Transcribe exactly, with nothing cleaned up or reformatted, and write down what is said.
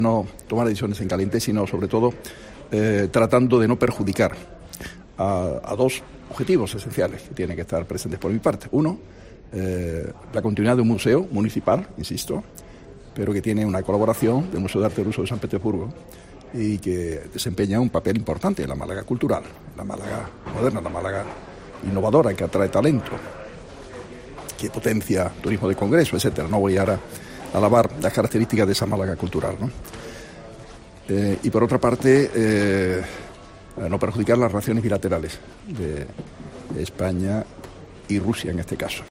No tomar decisiones en caliente, sino sobre todo eh, tratando de no perjudicar a, a dos objetivos esenciales que tienen que estar presentes por mi parte. Uno, eh, la continuidad de un museo municipal, insisto, pero que tiene una colaboración del Museo de Arte Ruso de San Petersburgo y que desempeña un papel importante en la Málaga cultural, la Málaga moderna, la Málaga innovadora, que atrae talento, que potencia turismo de congreso, etcétera. No voy ahora a alabar las características de esa Málaga cultural, ¿no? Eh, y por otra parte, eh, no perjudicar las relaciones bilaterales de España y Rusia en este caso.